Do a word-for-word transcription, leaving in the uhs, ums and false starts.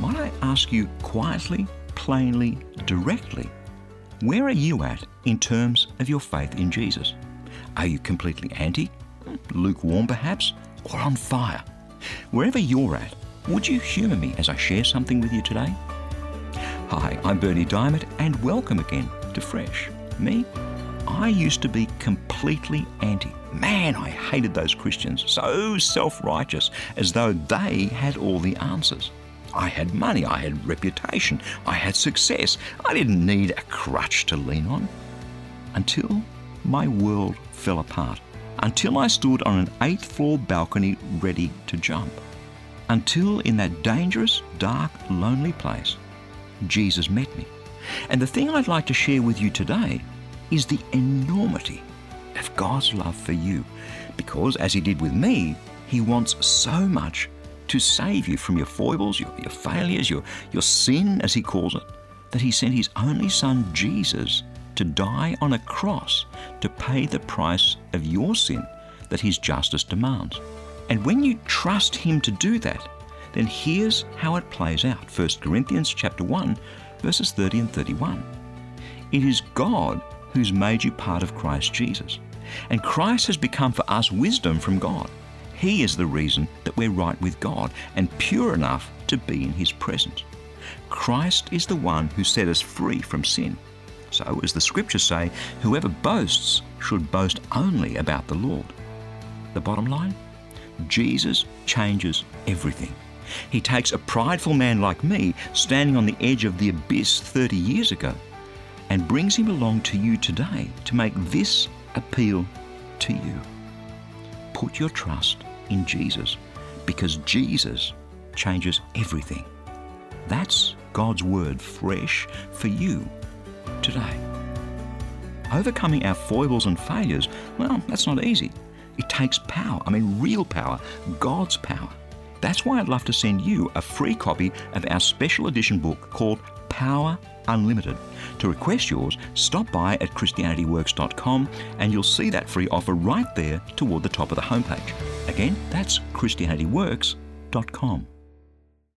might I ask you quietly, plainly, directly, where are you at in terms of your faith in Jesus? Are you completely anti, lukewarm perhaps, or on fire? Wherever you're at, would you humour me as I share something with you today? Hi, I'm Berni Dymet, and welcome again to Fresh. Me? I used to be completely anti. Man, I hated those Christians, so self-righteous, as though they had all the answers. I had money, I had reputation, I had success. I didn't need a crutch to lean on. Until my world fell apart. Until I stood on an eighth floor balcony ready to jump. Until in that dangerous, dark, lonely place, Jesus met me. And the thing I'd like to share with you today is the enormity of God's love for you. Because, as He did with me, He wants so much to save you from your foibles, your, your failures, your, your sin, as He calls it, that He sent His only Son, Jesus, to die on a cross to pay the price of your sin that His justice demands. And when you trust Him to do that, then here's how it plays out. First Corinthians chapter one, verses thirty and thirty-one. It is God who's made you part of Christ Jesus. And Christ has become for us wisdom from God. He is the reason that we're right with God and pure enough to be in His presence. Christ is the one who set us free from sin. So, as the scriptures say, whoever boasts should boast only about the Lord. The bottom line? Jesus changes everything. He takes a prideful man like me, standing on the edge of the abyss thirty years ago, and brings him along to you today to make this appeal to you. Put your trust in Jesus, because Jesus changes everything. That's God's word fresh for you today. Overcoming our foibles and failures, well, that's not easy. It takes power, I mean real power, God's power. That's why I'd love to send you a free copy of our special edition book called Power Unlimited. To request yours, stop by at Christianity Works dot com and you'll see that free offer right there toward the top of the homepage. Again, that's Christianity Works dot com.